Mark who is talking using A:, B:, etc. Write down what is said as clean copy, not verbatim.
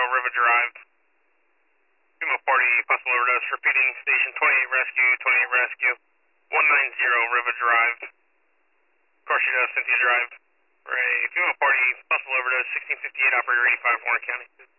A: River Drive. Female party, possible overdose, repeating, station 28 rescue, 28 rescue. 190 River Drive. Carshida, Cynthia Drive. For a female party, possible overdose, 1658, operator 85, Warren County.